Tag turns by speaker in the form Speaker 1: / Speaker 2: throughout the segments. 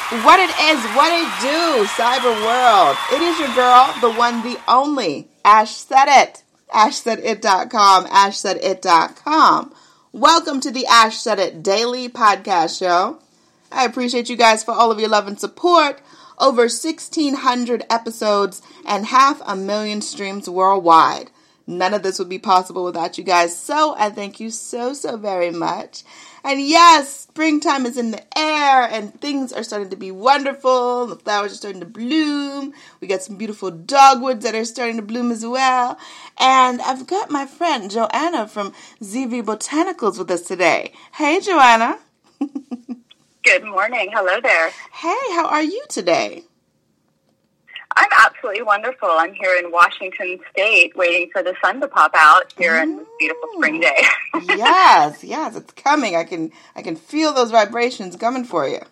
Speaker 1: What it is, what it do, cyber world. It is your girl, the one, the only, Ash Said It. AshSaidIt.com, AshSaidIt.com. Welcome to the Ash Said It Daily Podcast Show. I appreciate you guys for all of your love and support. Over 1,600 episodes and 500,000 streams worldwide. None of this would be possible without you guys, so I thank you so very much. And yes, springtime is in the air and things are starting to be wonderful. The flowers are starting to bloom. We got some beautiful dogwoods that are starting to bloom as well. And I've got my friend Joanna from ZV Botanicals with us today. Hey, Joanna.
Speaker 2: Good morning. Hello there.
Speaker 1: Hey, how are you today?
Speaker 2: I'm absolutely wonderful. I'm here in Washington State waiting for the sun to pop out here on this beautiful spring day.
Speaker 1: Yes, it's coming. I can feel those vibrations coming for you.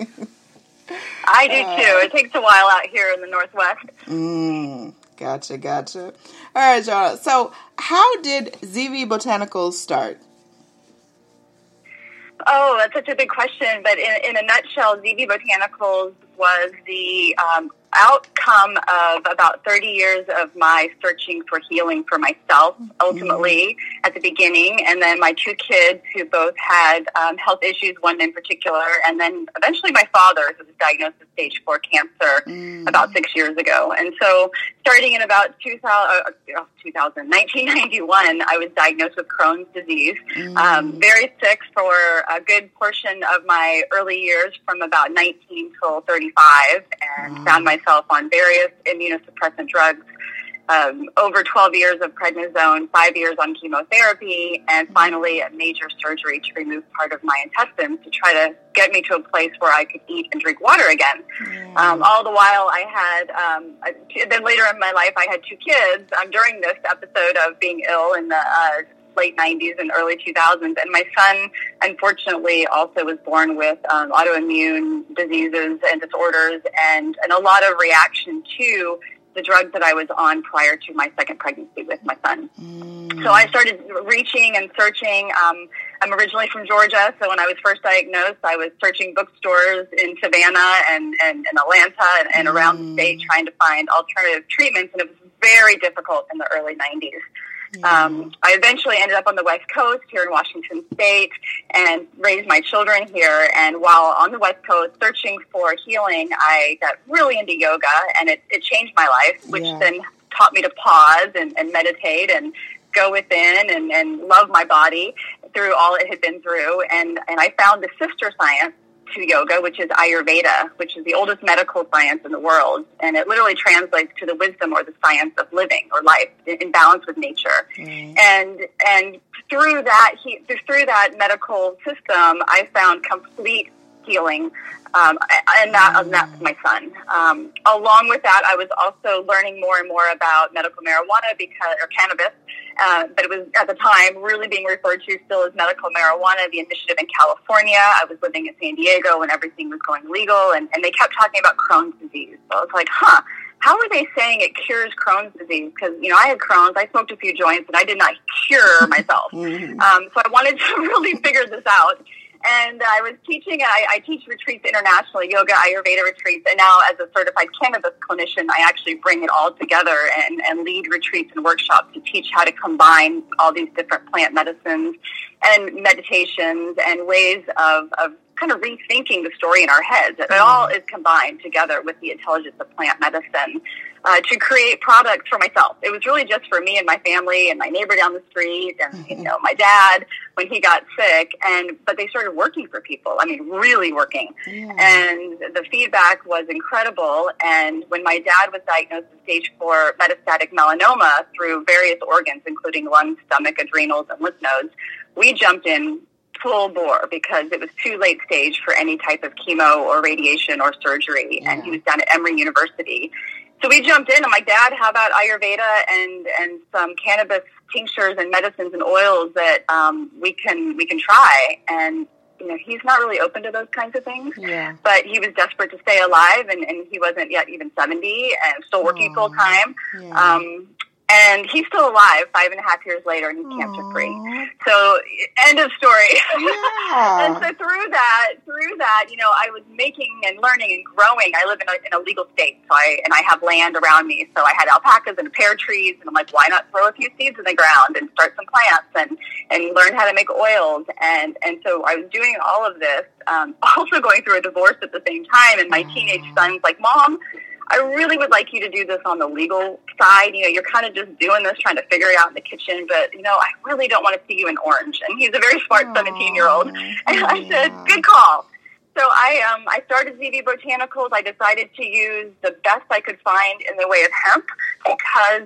Speaker 2: I do too. It takes a while out here in the Northwest.
Speaker 1: Gotcha. All right, Joanna. So how did ZV Botanicals start?
Speaker 2: Oh, that's such a big question. But in a nutshell, ZV Botanicals was the outcome of about 30 years of my searching for healing for myself, ultimately, at the beginning, and then my two kids who both had health issues, one in particular, and then eventually my father, who was diagnosed with stage 4 cancer about 6 years ago. And so starting in about 1991, I was diagnosed with Crohn's disease, very sick for a good portion of my early years from about 19 till 35, and found myself on various immunosuppressant drugs, over 12 years of prednisone, 5 years on chemotherapy, and finally a major surgery to remove part of my intestines to try to get me to a place where I could eat and drink water again. All the while I had, then later in my life I had two kids during this episode of being ill in the late 90s and early 2000s. And my son, unfortunately, also was born with autoimmune diseases and disorders and a lot of reaction to the drugs that I was on prior to my second pregnancy with my son. So I started reaching and searching. I'm originally from Georgia, so when I was first diagnosed, I was searching bookstores in Savannah and Atlanta and around the state trying to find alternative treatments, and it was very difficult in the early 90s. I eventually ended up on the West Coast here in Washington State and raised my children here. And while on the West Coast searching for healing, I got really into yoga, and it changed my life, which then taught me to pause and meditate and go within and love my body through all it had been through. And I found the sister science to yoga, which is Ayurveda, which is the oldest medical science in the world, and it literally translates to the wisdom or the science of living or life in balance with nature. And through that medical system, I found complete healing, and that's my son. Along with that, I was also learning more and more about medical marijuana or cannabis. But it was, at the time, really being referred to still as medical marijuana, the initiative in California. I was living in San Diego when everything was going legal, and they kept talking about Crohn's disease. So I was like, how are they saying it cures Crohn's disease? Because, I had Crohn's, I smoked a few joints, and I did not cure myself. So I wanted to really figure this out. And I was teaching, I teach retreats internationally, yoga, Ayurveda retreats, and now as a certified cannabis clinician, I actually bring it all together and lead retreats and workshops to teach how to combine all these different plant medicines and meditations and ways of kind of rethinking the story in our heads. It all is combined together with the intelligence of plant medicine to create products for myself. It was really just for me and my family and my neighbor down the street and, my dad when he got sick. But they started working for people. I mean, really working. And the feedback was incredible. And when my dad was diagnosed with stage 4 metastatic melanoma through various organs, including lungs, stomach, adrenals, and lymph nodes, we jumped in full bore because it was too late stage for any type of chemo or radiation or surgery. And he was down at Emory University. So we jumped in. I'm like, Dad, how about Ayurveda and some cannabis tinctures and medicines and oils that we can try? And he's not really open to those kinds of things. But he was desperate to stay alive, and he wasn't yet even 70 and still working full time. And he's still alive 5.5 years later, and he's cancer free. So, end of story.
Speaker 1: Yeah.
Speaker 2: And so through that, I was making and learning and growing. I live in a legal state, so I have land around me. So I had alpacas and pear trees, and I'm like, why not throw a few seeds in the ground and start some plants and learn how to make oils? And so I was doing all of this, also going through a divorce at the same time. And my teenage son's like, Mom, I really would like you to do this on the legal side. You're kind of just doing this, trying to figure it out in the kitchen, but, I really don't want to see you in orange. And he's a very smart 17-year-old. And I said, good call. So I started ZV Botanicals. I decided to use the best I could find in the way of hemp because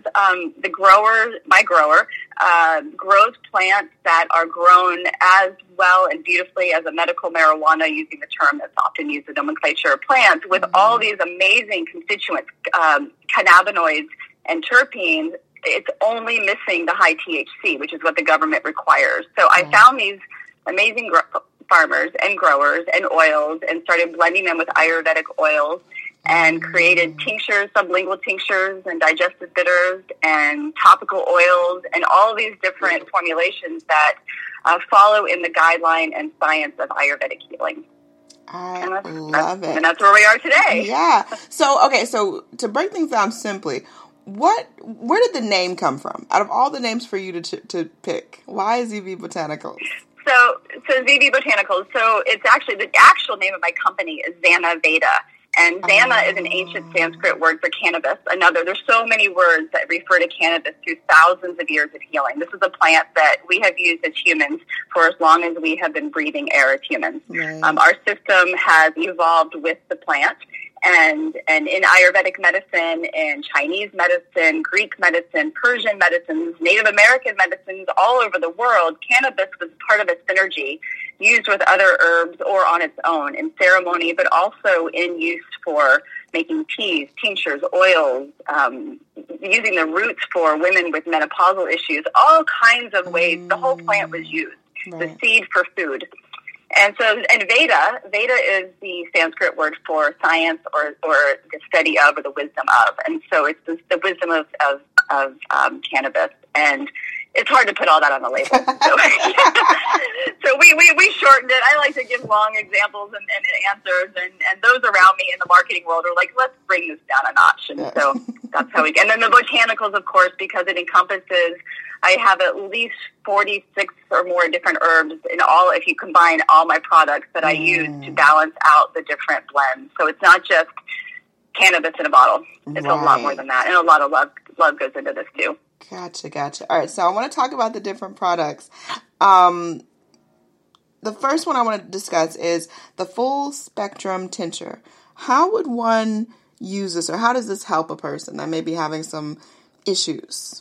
Speaker 2: my grower grows plants that are grown as well and beautifully as a medical marijuana, using the term that's often used in nomenclature of plants, with all these amazing constituents, cannabinoids and terpenes. It's only missing the high THC, which is what the government requires. So I found these amazing farmers and growers and oils and started blending them with Ayurvedic oils and created tinctures, sublingual tinctures and digestive bitters and topical oils and all these different formulations that follow in the guideline and science of Ayurvedic healing.
Speaker 1: I love it.
Speaker 2: And that's where we are today.
Speaker 1: Yeah. So to break things down simply, where did the name come from? Out of all the names for you to pick, why ZV Botanicals?
Speaker 2: So ZV Botanicals. So it's actually the actual name of my company is Zana Veda, and Zana is an ancient Sanskrit word for cannabis. There's so many words that refer to cannabis through thousands of years of healing. This is a plant that we have used as humans for as long as we have been breathing air as humans. Right. Our system has evolved with the plant. And in Ayurvedic medicine, in Chinese medicine, Greek medicine, Persian medicines, Native American medicines, all over the world, cannabis was part of a synergy used with other herbs or on its own in ceremony, but also in use for making teas, tinctures, oils, using the roots for women with menopausal issues, all kinds of ways. The whole plant was used, the seed for food. And Veda is the Sanskrit word for science or the study of or the wisdom of. And so it's the wisdom of cannabis. And it's hard to put all that on the label. So we shortened it. I like to give long examples and answers. And those around me in the marketing world are like, let's bring this down a notch. And so that's how we get. And then the botanicals, of course, because it encompasses, I have at least 46 or more different herbs in all, if you combine all my products that I use to balance out the different blends. So it's not just cannabis in a bottle. It's a lot more than that. And a lot of love goes into this too.
Speaker 1: Gotcha. All right. So I want to talk about the different products. The first one I want to discuss is the full spectrum tincture. How would one use this, or how does this help a person that may be having some issues?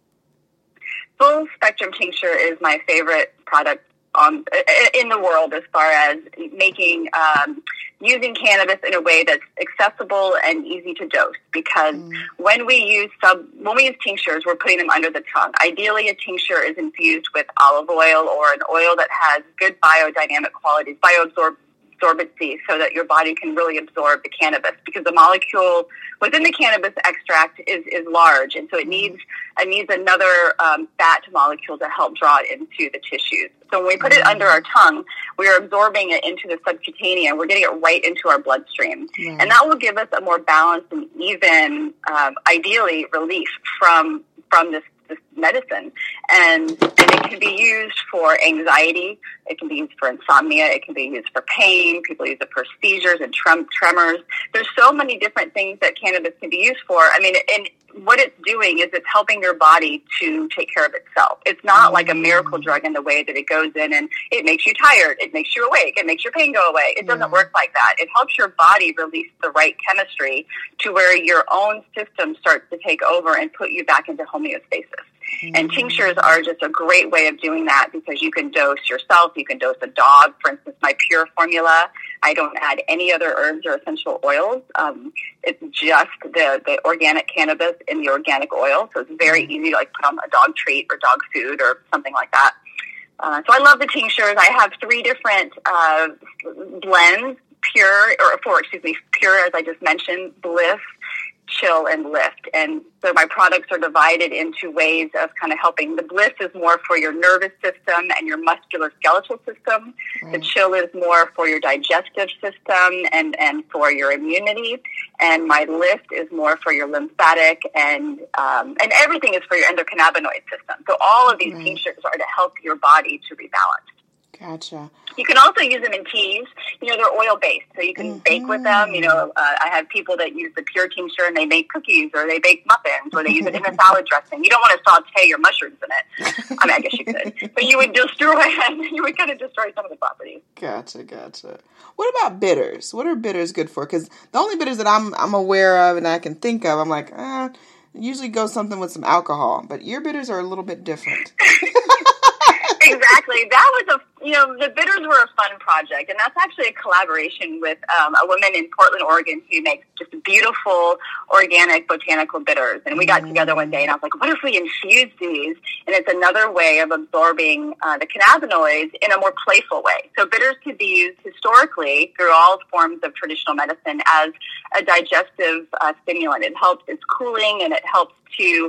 Speaker 2: Full spectrum tincture is my favorite product in the world as far as making using cannabis in a way that's accessible and easy to dose. Because when we use tinctures, we're putting them under the tongue. Ideally, a tincture is infused with olive oil or an oil that has good biodynamic qualities, bioabsorbency, so that your body can really absorb the cannabis, because the molecule within the cannabis extract is large, and so it needs another fat molecule to help draw it into the tissues. So when we put it under our tongue, we are absorbing it into the subcutaneous. We're getting it right into our bloodstream, and that will give us a more balanced and even, ideally, relief from this medicine. And it can be used for anxiety. It can be used for insomnia. It can be used for pain. People use it for seizures and tremors. There's so many different things that cannabis can be used for. I mean, and what it's doing is it's helping your body to take care of itself. It's not like a miracle drug in the way that it goes in and it makes you tired. It makes you awake. It makes your pain go away. It doesn't work like that. It helps your body release the right chemistry to where your own system starts to take over and put you back into homeostasis. And tinctures are just a great way of doing that, because you can dose yourself, you can dose a dog. For instance, my Pure formula, I don't add any other herbs or essential oils. It's just the organic cannabis in the organic oil, so it's very easy to like put on a dog treat or dog food or something like that. So I love the tinctures. I have 3 different blends, Pure, as I just mentioned, Bliss, chill, and lift. And so my products are divided into ways of kind of helping. The bliss is more for your nervous system and your musculoskeletal system. Right. The chill is more for your digestive system and for your immunity. And my lift is more for your lymphatic and everything is for your endocannabinoid system. So all of these tinctures are to help your body to rebalance.
Speaker 1: Gotcha.
Speaker 2: You can also use them in teas. They're oil-based, so you can bake with them. I have people that use the pure tincture and they make cookies or they bake muffins or they use it in a salad dressing. You don't want to saute your mushrooms in it. I mean, I guess you could. But you would destroy it. You would kind of destroy some of the properties.
Speaker 1: Gotcha. What about bitters? What are bitters good for? Because the only bitters that I'm aware of and I can think of, I'm like, usually go something with some alcohol. But your bitters are a little bit different.
Speaker 2: Exactly. That was the bitters were a fun project, and that's actually a collaboration with a woman in Portland, Oregon, who makes just beautiful organic botanical bitters. And we got together one day, and I was like, what if we infuse these? And it's another way of absorbing the cannabinoids in a more playful way. So bitters could be used historically through all forms of traditional medicine as a digestive stimulant. It helps, it's cooling, and it helps to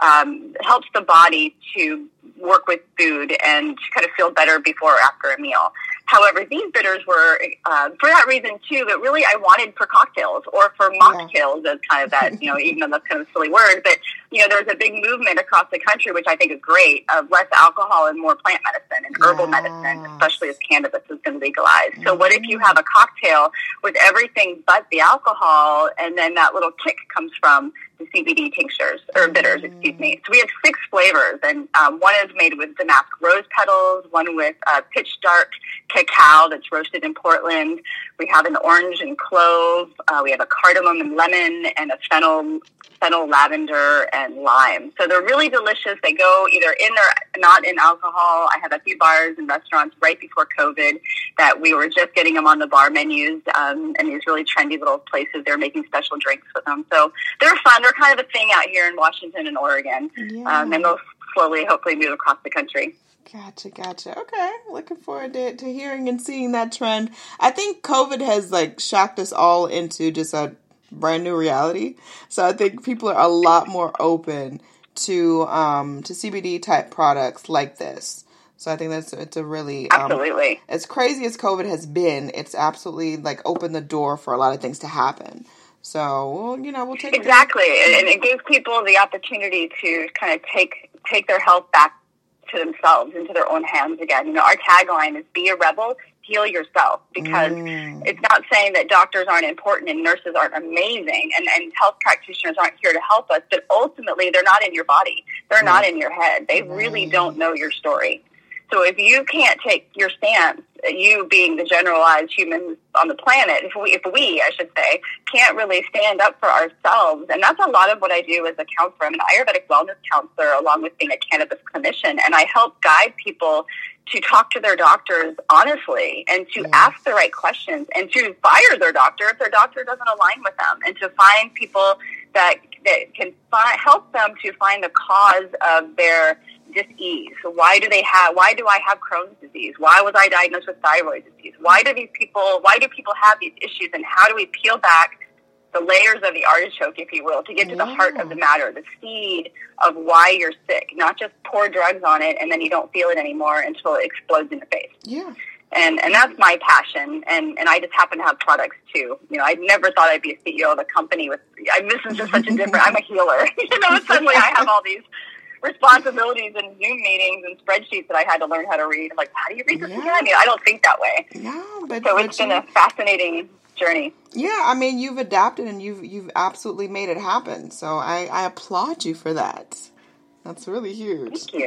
Speaker 2: helps the body to work with food and kind of feel better before or after a meal. However, these bitters were for that reason too, but really I wanted for cocktails or for mocktails as kind of that, even though that's kind of a silly word, but there's a big movement across the country, which I think is great, of less alcohol and more plant medicine and herbal medicine, especially as cannabis has been legalized. So what if you have a cocktail with everything but the alcohol, and then that little kick comes from the CBD tinctures, or bitters, excuse me. So we have 6 flavors, and one is made with damask rose petals, one with pitch dark cacao that's roasted in Portland. We have an orange and clove. We have a cardamom and lemon, and a fennel, lavender, and lime. So they're really delicious. They go either in or not in alcohol. I have a few bars and restaurants right before COVID that we were just getting them on the bar menus, and these really trendy little places. They're making special drinks with them. So they're fun. They're kind of a thing out here in Washington and Oregon. And they'll slowly, hopefully, move across the country.
Speaker 1: Gotcha. Okay. Looking forward to hearing and seeing that trend. I think COVID has shocked us all into just a brand new reality. So I think people are a lot more open to CBD type products like this. So I think it's a really
Speaker 2: absolutely,
Speaker 1: as crazy as COVID has been, it's absolutely opened the door for a lot of things to happen. So we'll take
Speaker 2: exactly, and it gives people the opportunity to kind of take their health back to themselves, into their own hands again. Our tagline is "Be a rebel, heal yourself," because it's not saying that doctors aren't important and nurses aren't amazing and health practitioners aren't here to help us, but ultimately they're not in your body. They're not in your head. They really don't know your story. So if you can't take your stance, you being the generalized humans on the planet, if we, I should say, can't really stand up for ourselves, and that's a lot of what I do as a counselor. I'm an Ayurvedic wellness counselor along with being a cannabis clinician, and I help guide people to talk to their doctors honestly and to ask the right questions and to fire their doctor if their doctor doesn't align with them, and to find people that can help them to find the cause of their dis-ease. So why do I have Crohn's disease? Why was I diagnosed with thyroid disease? Why do people have these issues, and how do we peel back the layers of the artichoke, if you will, to get to the heart of the matter, the seed of why you're sick, not just pour drugs on it and then you don't feel it anymore until it explodes in the face.
Speaker 1: Yeah.
Speaker 2: And that's my passion, and I just happen to have products too. I never thought I'd be a CEO of a company this is just such a different, I'm a healer. Suddenly I have all these responsibilities and Zoom meetings and spreadsheets that I had to learn how to read. I'm like, how do you read this again? I don't think that way. So it's been a fascinating journey.
Speaker 1: Yeah, you've adapted and you've absolutely made it happen. So I applaud you for that. That's really huge.
Speaker 2: Thank you.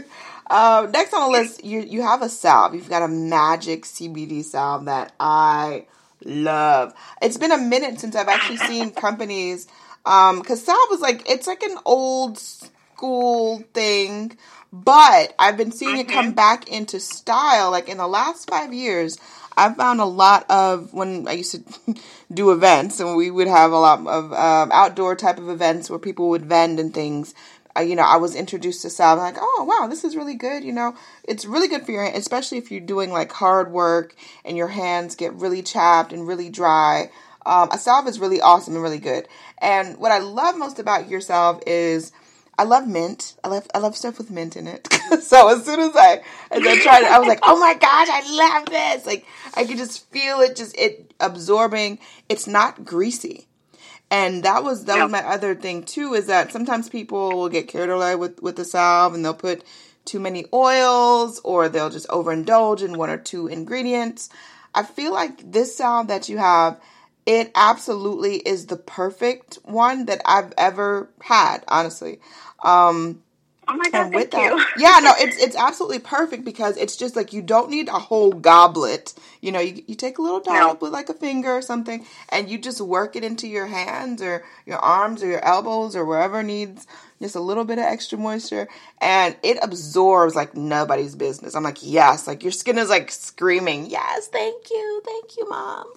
Speaker 1: Next on the list, you have a salve. You've got a magic CBD salve that I love. It's been a minute since I've actually seen companies, because salve is it's an old school thing, but I've been seeing it come back into style. In the last 5 years, I've found a lot of, when I used to do events, and we would have a lot of outdoor type of events where people would vend and things. I was introduced to salve. I'm like, oh, wow, this is really good. It's really good for your hand, especially if you're doing hard work and your hands get really chapped and really dry. A salve is really awesome and really good. And what I love most about your salve is I love mint. I love stuff with mint in it. So as soon as I tried it, I was like, oh my gosh, I love this. Like I could just feel it absorbing. It's not greasy. And that was my other thing too, is that sometimes people will get carried away with the salve and they'll put too many oils or they'll just overindulge in one or two ingredients. I feel like this salve that you have, it absolutely is the perfect one that I've ever had, honestly.
Speaker 2: Oh my God, thank you.
Speaker 1: Yeah, no, it's absolutely perfect because it's just like you don't need a whole goblet. You know, you take a little dollop with like a finger or something and you just work it into your hands or your arms or your elbows or wherever needs just a little bit of extra moisture and it absorbs like nobody's business. I'm like, yes, like your skin is like screaming, yes, thank you, Mom.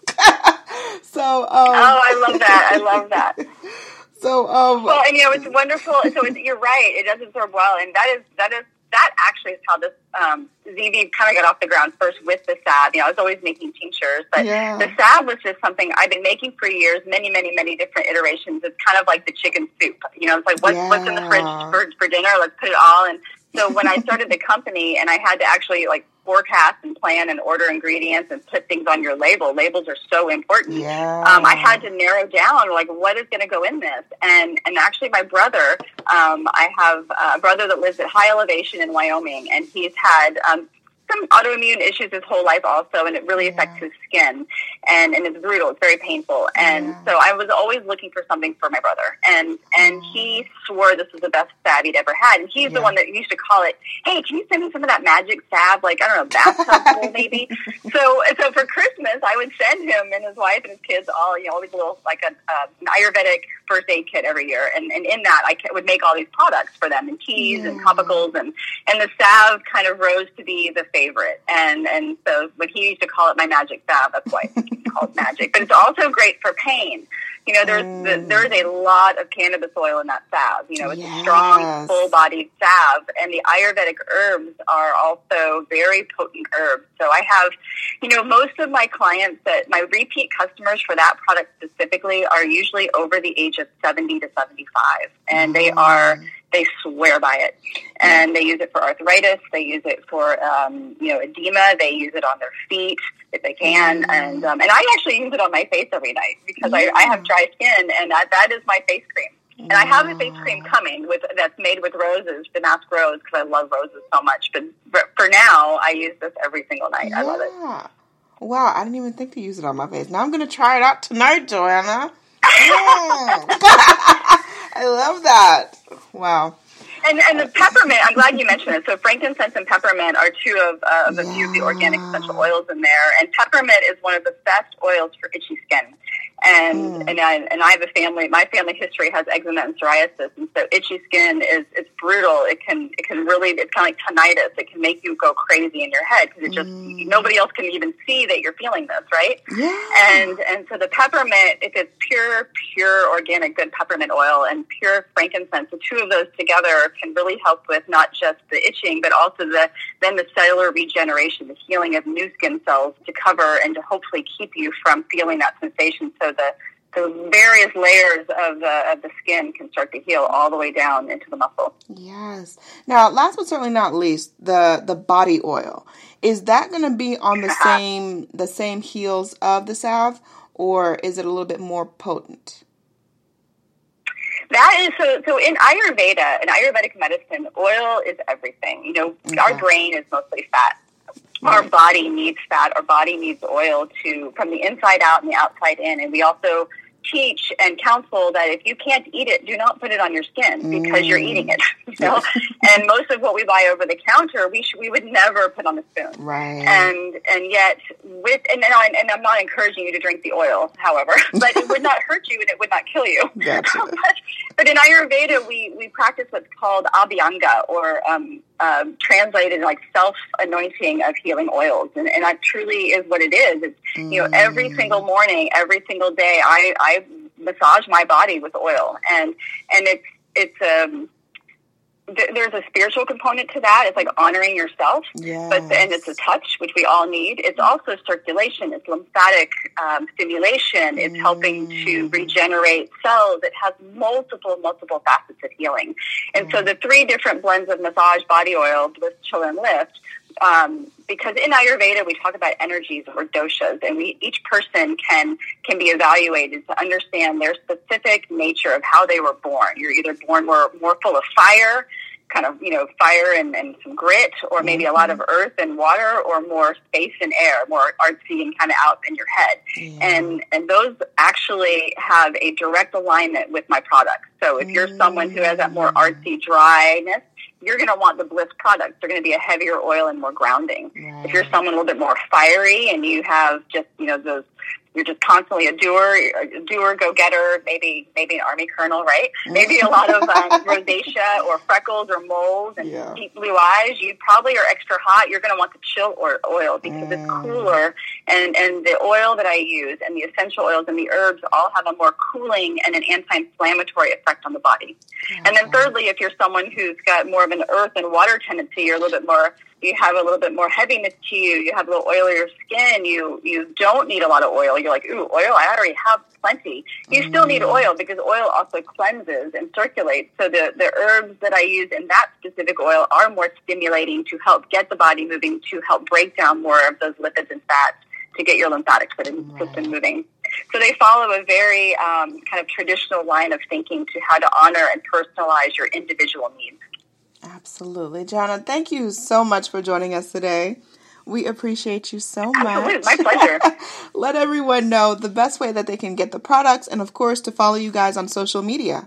Speaker 1: So,
Speaker 2: I love that.
Speaker 1: So,
Speaker 2: well, and it's wonderful. So you're right; it does absorb well, and that actually is how this ZV kind of got off the ground first with the salve. I was always making tinctures, but the salve was just something I've been making for years, many, many, many different iterations. It's kind of like the chicken soup. It's like what's in the fridge for dinner? Let's put it all. And so when I started the company, and I had to actually like forecast and plan and order ingredients and put things on your label. Labels are so important.
Speaker 1: Yeah.
Speaker 2: I had to narrow down like what is going to go in this. And actually my brother, I have a brother that lives at high elevation in Wyoming, and he's had some autoimmune issues his whole life also, and it really affects his skin. And it's brutal. It's very painful. And so I was always looking for something for my brother. And he swore this was the best salve he'd ever had. And he's the one that used to call it, hey, can you send me some of that magic salve? Like, I don't know, bathtub full maybe. So for Christmas, I would send him and his wife and his kids all, always a little, like an Ayurvedic first aid kit every year. And in that, I would make all these products for them, and teas and topicals. And the salve kind of rose to be the favorite. And so when he used to call it my magic salve, that's why it's called magic. But it's also great for pain. There's a lot of cannabis oil in that salve. It's a strong, full-bodied salve. And the Ayurvedic herbs are also very potent herbs. So I have, most of my clients my repeat customers for that product specifically are usually over the age of 70 to 75. And they swear by it. And they use it for arthritis. They use it for, edema. They use it on their feet if they can. And I actually use it on my face every night because I have dry skin, and that is my face cream. And I have a face cream coming that's made with roses, damask rose, because I love roses so much. But for now, I use this every single night. I love it.
Speaker 1: Wow, I didn't even think to use it on my face. Now I'm going to try it out tonight, Joanna. I love that. Wow.
Speaker 2: And the peppermint, I'm glad you mentioned it. So frankincense and peppermint are two of a few of the organic essential oils in there. And peppermint is one of the best oils for itchy skin. And I have a family. My family history has eczema and psoriasis, and so itchy skin it's brutal. It can really, it's kind of like tinnitus. It can make you go crazy in your head because it just nobody else can even see that you're feeling this, right?
Speaker 1: Yeah.
Speaker 2: And so the peppermint, if it's pure organic good peppermint oil and pure frankincense, the two of those together can really help with not just the itching, but also the cellular regeneration, the healing of new skin cells to cover and to hopefully keep you from feeling that sensation. So the various layers of the skin can start to heal all the way down into the muscle.
Speaker 1: Yes. Now, last but certainly not least, the body oil. Is that going to be on the same heels of the salve, or is it a little bit more potent?
Speaker 2: That is so in Ayurveda, in Ayurvedic medicine, oil is everything. Our brain is mostly fat. Our body needs fat. Our body needs oil from the inside out and the outside in. And we also teach and counsel that if you can't eat it, do not put it on your skin because you're eating it. And most of what we buy over the counter, we would never put on the spoon.
Speaker 1: Right.
Speaker 2: And yet and I'm not encouraging you to drink the oil, however, but it would not hurt you and it would not kill you.
Speaker 1: Gotcha.
Speaker 2: But in Ayurveda, we practice what's called abhyanga, or translated like self-anointing of healing oils. And that truly is what it is. It's, every single morning, every single day, I massage my body with oil. And it's there's a spiritual component to that. It's like honoring yourself,
Speaker 1: yes.
Speaker 2: And it's a touch, which we all need. It's also circulation. It's lymphatic stimulation. It's helping to regenerate cells. It has multiple facets of healing. And so the 3 different blends of massage body oil, Bliss, Chill, and Lift, because in Ayurveda we talk about energies or doshas, and each person can be evaluated to understand their specific nature of how they were born. You're either born more full of fire, kind of, fire and some grit, or maybe a lot of earth and water, or more space and air, more artsy and kind of out in your head. Yeah. And those actually have a direct alignment with my products. So if you're someone who has that more artsy dryness, you're going to want the Bliss products. They're going to be a heavier oil and more grounding. Right. If you're someone a little bit more fiery and you have just, those, you're just constantly a doer, go-getter, maybe an Army colonel, right? Maybe a lot of rosacea or freckles or moles and deep blue eyes. You probably are extra hot. You're going to want the chill oil because it's cooler. And the oil that I use and the essential oils and the herbs all have a more cooling and an anti-inflammatory effect on the body. And then thirdly, if you're someone who's got more of an earth and water tendency, you're a little bit more, you have a little bit more heaviness to you, you have a little oilier skin, you don't need a lot of oil. You're like, ooh, oil, I already have plenty. You still need oil because oil also cleanses and circulates. So the herbs that I use in that specific oil are more stimulating to help get the body moving, to help break down more of those lipids and fats, to get your lymphatic system moving. So they follow a very kind of traditional line of thinking to how to honor and personalize your individual needs.
Speaker 1: Absolutely. Jana, thank you so much for joining us today. We appreciate you so much.
Speaker 2: Absolutely. My pleasure.
Speaker 1: Let everyone know the best way that they can get the products and, of course, to follow you guys on social media.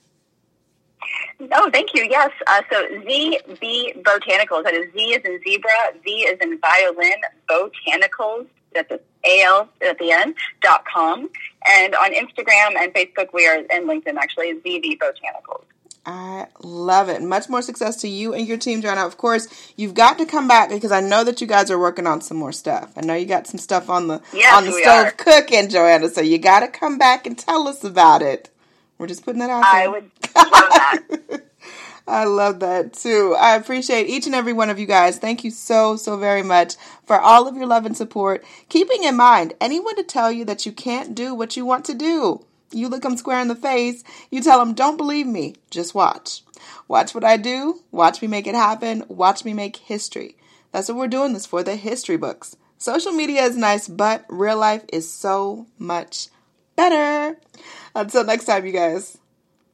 Speaker 2: Oh, thank you. Yes. So ZB Botanicals. That is Z as in zebra, V as in violin, Botanicals. That's AL at the end, .com. And on Instagram and Facebook, we are, and LinkedIn actually, ZB Botanicals.
Speaker 1: I love it. Much more success to you and your team, Joanna. Of course, you've got to come back because I know that you guys are working on some more stuff. I know you got some stuff on the stove cooking, Joanna. So you got to come back and tell us about it. We're just putting that out there.
Speaker 2: I would love that.
Speaker 1: I love that too. I appreciate each and every one of you guys. Thank you so very much for all of your love and support. Keeping in mind, anyone to tell you that you can't do what you want to do, you look them square in the face, you tell them, don't believe me, just watch. Watch what I do, watch me make it happen, watch me make history. That's what we're doing this for, the history books. Social media is nice, but real life is so much better. Until next time, you guys.